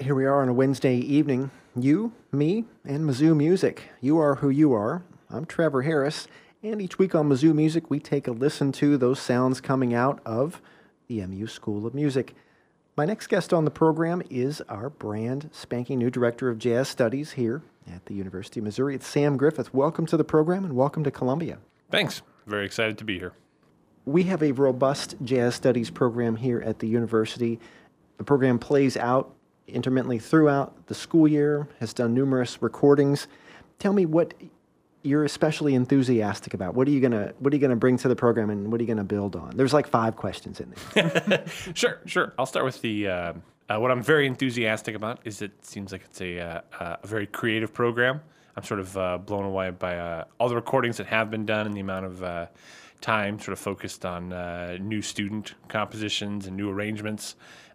Here we are on a Wednesday evening. You, me, and Mizzou Music. You are who you are. I'm Trevor Harris, and each week on Mizzou Music, we take a listen to those sounds coming out of the MU School of Music. My next guest on the program is our brand spanking new Director of Jazz Studies here at the University of Missouri. It's Sam Griffith. Welcome to the program and welcome to Columbia. Thanks. Very excited to be here. We have a robust jazz studies program here at the university. The program plays out intermittently throughout the school year, has done numerous recordings. Tell me what you're especially enthusiastic about. What are you gonna bring to the program, and what are you gonna build on? There's like 5 questions in there. Sure. I'll start with the what I'm very enthusiastic about is it seems like it's a very creative program. I'm sort of blown away by all the recordings that have been done and the amount of time sort of focused on new student compositions and new arrangements.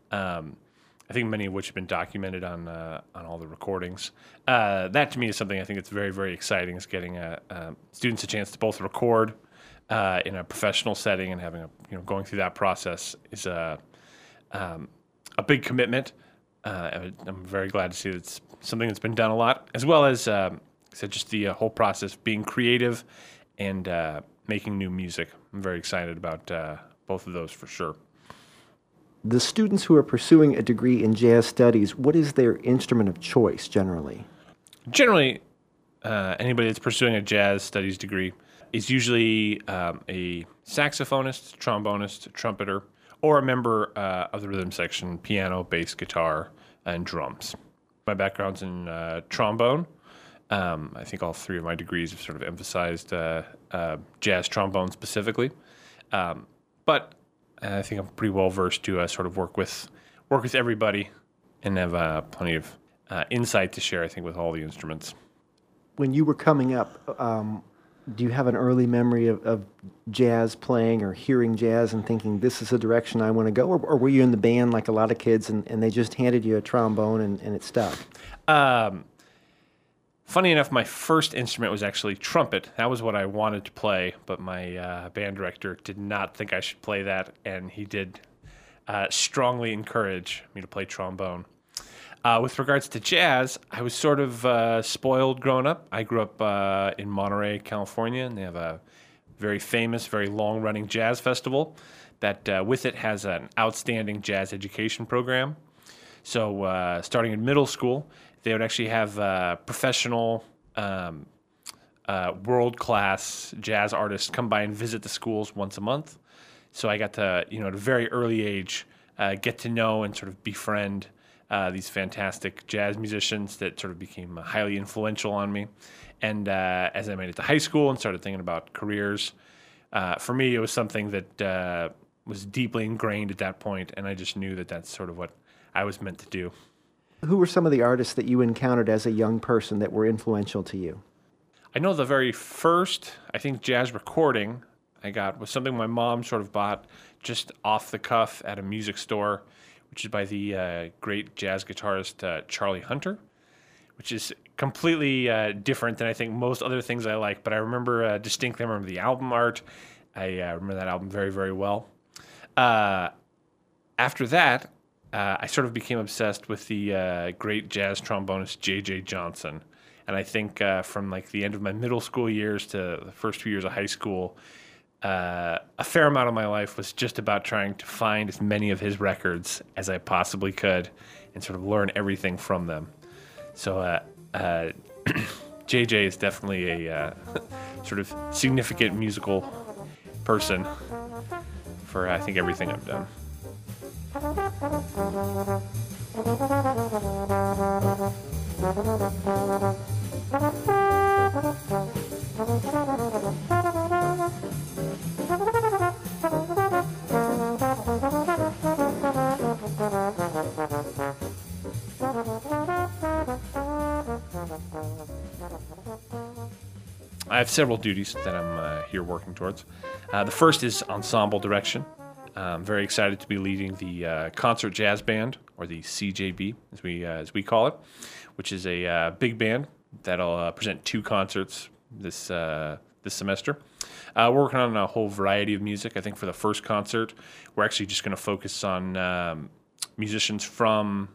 I think many of which have been documented on all the recordings. That to me is something I think that's very, very exciting, is getting students a chance to both record in a professional setting and having going through that process is a big commitment. I'm very glad to see that it's something that's been done a lot, as well as just the whole process being creative and making new music. I'm very excited about both of those for sure. The students who are pursuing a degree in jazz studies, what is their instrument of choice generally? Generally, anybody that's pursuing a jazz studies degree is usually a saxophonist, trombonist, trumpeter, or a member of the rhythm section, piano, bass, guitar, and drums. My background's in trombone. I think all 3 of my degrees have sort of emphasized jazz trombone specifically. But I think I'm pretty well versed to sort of work with everybody and have plenty of insight to share, I think, with all the instruments. When you were coming up, do you have an early memory of jazz playing or hearing jazz and thinking, this is the direction I want to go? Or were you in the band like a lot of kids and they just handed you a trombone and it stuck? Funny enough, my first instrument was actually trumpet. That was what I wanted to play, but my band director did not think I should play that, and he did strongly encourage me to play trombone. With regards to jazz, I was sort of spoiled growing up. I grew up in Monterey, California, and they have a very famous, very long-running jazz festival that with it has an outstanding jazz education program. So starting in middle school, they would actually have professional, world-class jazz artists come by and visit the schools once a month. So I got to, at a very early age, get to know and sort of befriend these fantastic jazz musicians that sort of became highly influential on me. And as I made it to high school and started thinking about careers, for me it was something that was deeply ingrained at that point, and I just knew that that's sort of what I was meant to do. Who were some of the artists that you encountered as a young person that were influential to you? I know the very first, I think, jazz recording I got was something my mom sort of bought just off the cuff at a music store, which is by the great jazz guitarist Charlie Hunter, which is completely different than I think most other things I like. But I remember distinctly, the album art. I remember that album very, very well. After that, I sort of became obsessed with the great jazz trombonist J.J. Johnson. And I think from like the end of my middle school years to the first few years of high school, a fair amount of my life was just about trying to find as many of his records as I possibly could and sort of learn everything from them. So J.J. is definitely a sort of significant musical person for, I think, everything I've done. I have several duties that I'm here working towards. The first is ensemble direction. I'm very excited to be leading the concert jazz band, or the CJB, as we call it, which is a big band that'll present 2 concerts this semester. We're working on a whole variety of music. I think for the first concert, we're actually just going to focus on musicians from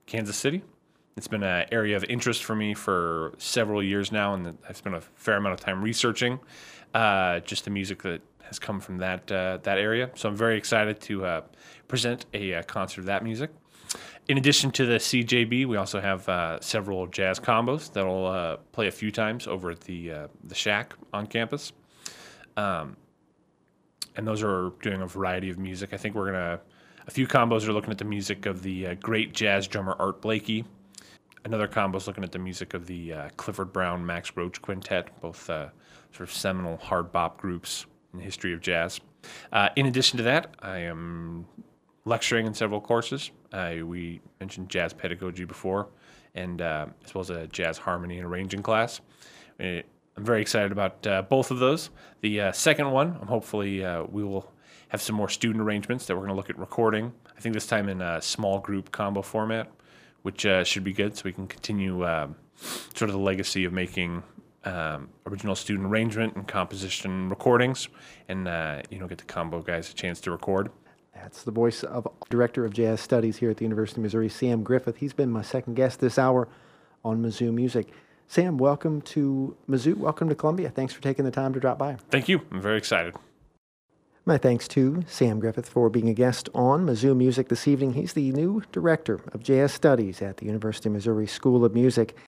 Kansas City. It's been an area of interest for me for several years now, and I've spent a fair amount of time researching just the music that has come from that area. So I'm very excited to present a concert of that music. In addition to the CJB, we also have several jazz combos that will play a few times over at the Shack on campus. And those are doing a variety of music. I think a few combos are looking at the music of the great jazz drummer Art Blakey. Another combo is looking at the music of the Clifford Brown, Max Roach Quintet, both sort of seminal hard bop groups in the history of jazz. In addition to that, I am lecturing in several courses. We mentioned jazz pedagogy before, and as well as a jazz harmony and arranging class. I'm very excited about both of those. The second one, hopefully we will have some more student arrangements that we're going to look at recording. I think this time in a small group combo format, which should be good, so we can continue sort of the legacy of making original student arrangement and composition recordings, and get the combo guys a chance to record. That's the voice of Director of Jazz Studies here at the University of Missouri, Sam Griffith. He's been my second guest this hour on Mizzou Music. Sam, welcome to Mizzou. Welcome to Columbia. Thanks for taking the time to drop by. Thank you. I'm very excited. My thanks to Sam Griffith for being a guest on Mizzou Music this evening. He's the new Director of Jazz Studies at the University of Missouri School of Music.